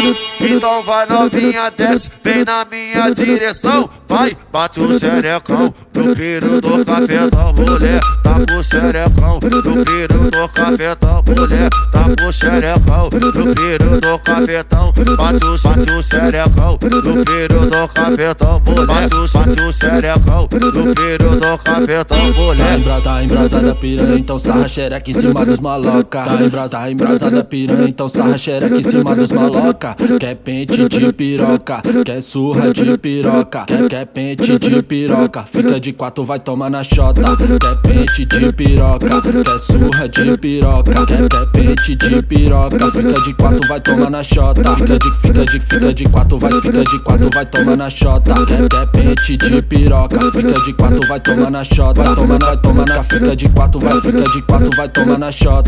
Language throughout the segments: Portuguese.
Então vai novinha, desce, vem na minha direção. Vai, bate o xerecão no piro do cafetão. Mulher, tá com o xerecão no piro do cafetão. Mulher, tá com o xerecão no piro do cafetão. Bate o xerecão no piro do cafetão. Mulher, bate o xerecão no piro do cafetão. Mulher, tá embrasada piranha, então sarra xereca em cima dos maloca. Tá embrasada piranha, então sarra xereca em cima dos maloca. Quer pente de piroca, quer surra de piroca, quer pente de piroca, fica de quatro, vai tomar na chota. Quer pente de piroca, quer surra de piroca, quer pente de piroca, fica de quatro, vai tomar na chota. Fica de quatro, vai tomar na chota. Quer pente de piroca, fica de quatro, vai tomar na chota. Vai tomar na, fica de quatro, vai tomar na chota.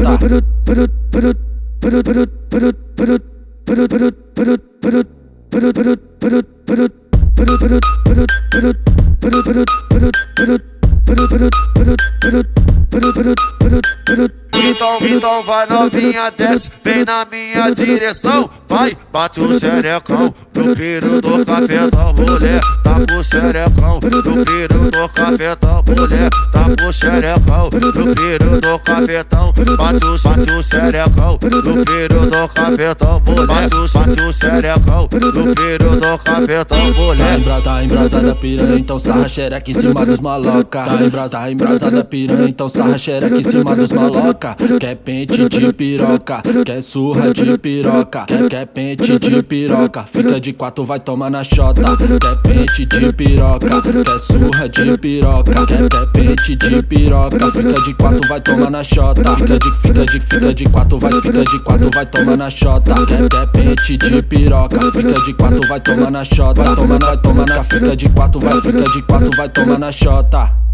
Então vai novinha, desce, vem na minha direção. Vai, bate o xerecão no piro do cafetão. Mulher, tá com o xerecão no piro do cafetão. Mulher, tá com o xerecão no piro do cafetão. Bate o xerecão no piro do cafetão. Mulher, bate o xerecão no piro do cafetão. Mulher, tá embrasada piranha, então sarra xereca em cima dos maloca. Tá embrasada piranha, então sarra xereca em cima dos maloca. Quer pente de piroca, quer surra de piroca, quer pente de piroca, fica de quatro, vai tomar na chota. Quer pente de piroca, quer surra de piroca, quer pente de piroca, fica de quatro, vai tomar na chota. Fica de quatro, vai tomar na chota. Quer pente de piroca, fica de quatro, vai tomar na chota. Vai tomar na, fica de quatro, vai tomar na chota.